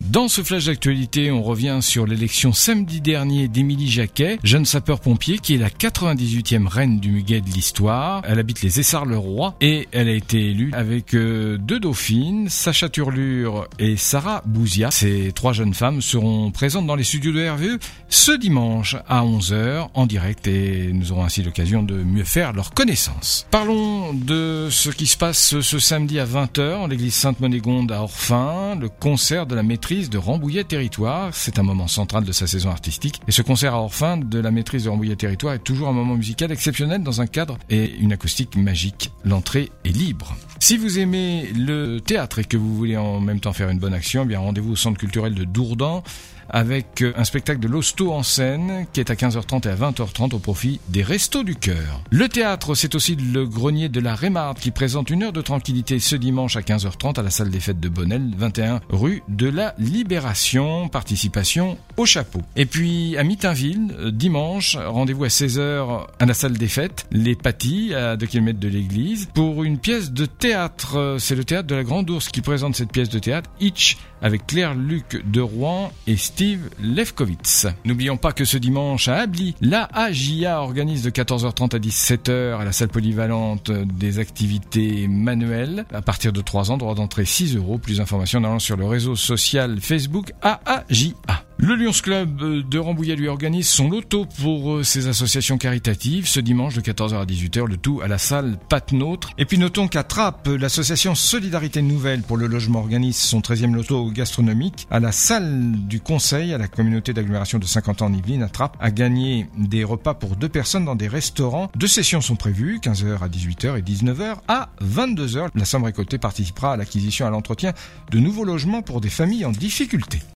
Dans ce flash d'actualité, on revient sur l'élection samedi dernier d'Émilie Jacquet, jeune sapeur-pompier qui est la 98e reine du muguet de l'histoire. Elle habite les Essarts-le-Roi et elle a été élue avec deux dauphines, Sacha Turlure et Sarah Bouzia. Ces trois jeunes femmes seront présentes dans les studios de RVE ce dimanche à 11h en direct et nous aurons ainsi l'occasion de mieux faire leur connaissance. Parlons de ce qui se passe ce samedi à 20h en l'église Sainte-Monégonde à Orphin, le concert de la maîtrise de Rambouillet Territoire. C'est un moment central de sa saison artistique et ce concert à Orphin de la maîtrise de Rambouillet Territoire est toujours un moment musical exceptionnel dans un cadre et une acoustique magique. L'entrée est libre. Si vous aimez le théâtre et que vous voulez en même temps faire une bonne action, eh bien rendez-vous au centre culturel de Dourdan avec un spectacle de l'Hosto en scène qui est à 15h30 et à 20h30 au profit des Restos du Cœur. Le théâtre, c'est aussi le Grenier de la Rémarde qui présente une heure de tranquillité ce dimanche à 15h30 à la salle des fêtes de Bonnel, 21 rue de la Libération. Participation au chapeau. Et puis à Mitainville, dimanche, rendez-vous à 16h à la salle des fêtes, les Patis, à 2 km de l'église, pour une pièce de théâtre. C'est le théâtre de la Grande Ourse qui présente cette pièce de théâtre, Hitch, avec Claire-Luc de Rouen et Steve Lefkowitz. N'oublions pas que ce dimanche à Ably, la AJA organise de 14h30 à 17h à la salle polyvalente des activités manuelles. À partir de 3 ans, droit d'entrée 6 €. Plus d'informations en allant sur le réseau social Facebook AAJA. Le Lions Club de Rambouillet lui organise son loto pour ses associations caritatives ce dimanche de 14h à 18h, le tout à la salle Patnôtre. Et puis notons qu'à Trappes, l'association Solidarité Nouvelle pour le logement organise son 13e loto gastronomique à la salle du Conseil à la communauté d'agglomération de 50 ans en Yvelines à Trappes, à gagner des repas pour 2 personnes dans des restaurants. 2 sessions sont prévues, 15h à 18h et 19h à 22h. La somme récoltée participera à l'acquisition et à l'entretien de nouveaux logements pour des familles en difficulté.